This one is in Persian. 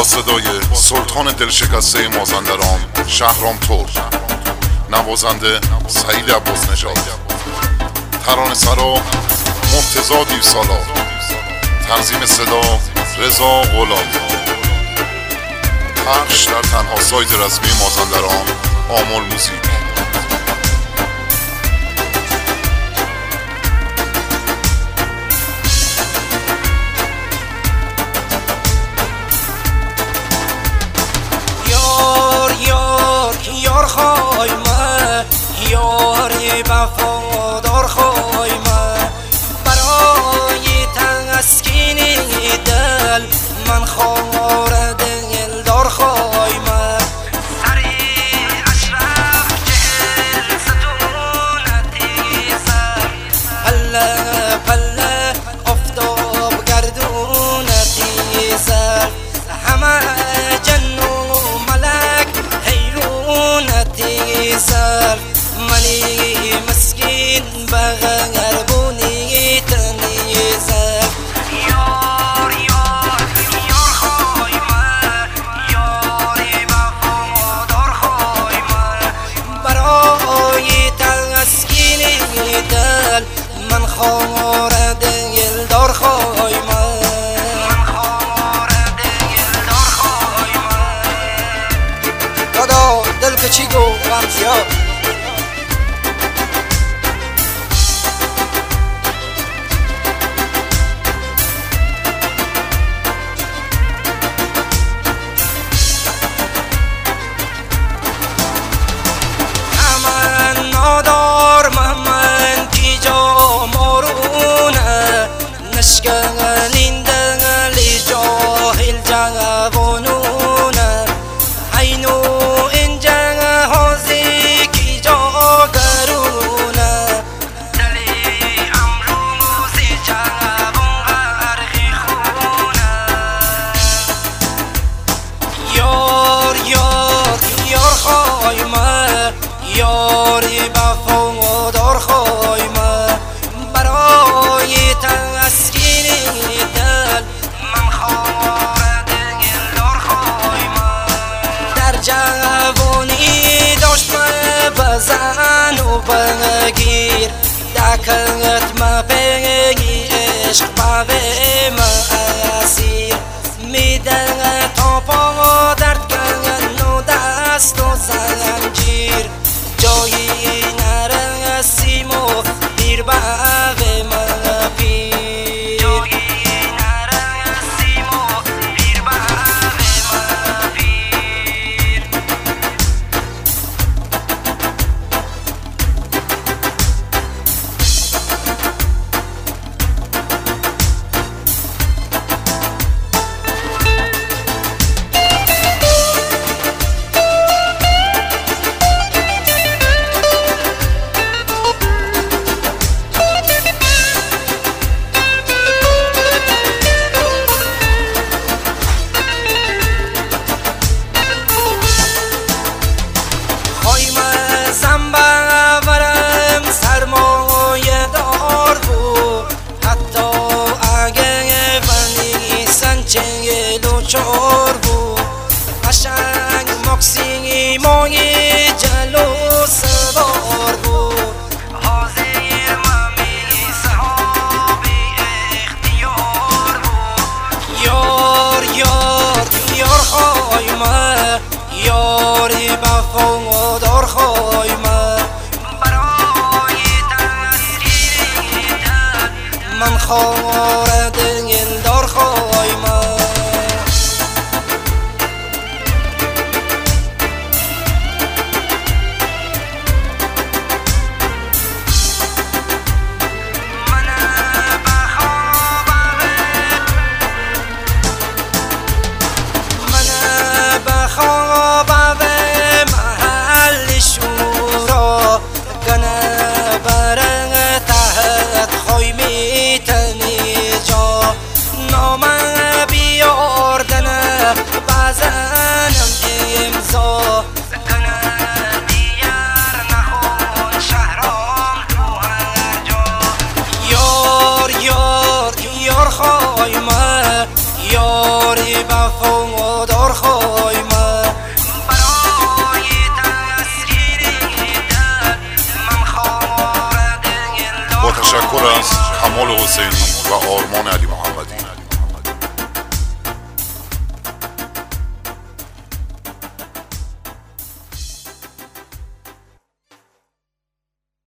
با صدای سلطان دلشکسته مازندران شهرام ترک، نوازنده سعید عباس‌نژاد، ترانه‌سرا مرتضی دیوسالار، تنظیم صدا رضا غلامی، پخش در تنها سایت رسمی مازندران آمل موزیک. یار خواهیم یاری وفادار خواهیم برای تسکین دل من خار دلدار خواهیم سری اشرف جهل ستونتی سر پله پله افتاب گردونتی سر همه سر منی مسکین بغربونی تنی سر یار خواهیم یاری وفادار خواهیم برای تسکین دل من خار دلدار خواهیم دل که چی گو رمزیاد من نادار من کی جا مارونه نشکلین دلی جاهل جوانونه اینو یاری وفادار خواهیم برای تسکین دل من خار دلدار خواهیم در جوانی داشت بزن و بگیر دکت مپگی عشق بوه اسیر میده تا پا درد کن و دست و زنجیر جایی نرسیم و دیر به من پیر جایی نرسیم و دیر به من پیر چور بو قشنگ مکسی مای جلو سوار بو حاضر ممی صحابی اختیار بو یار خواهیم یاری وفادار خواهیم برای تسکین دل من خار دلدار خواهیم یاری وفادار از کمال حسینی و آرمان علی محمد.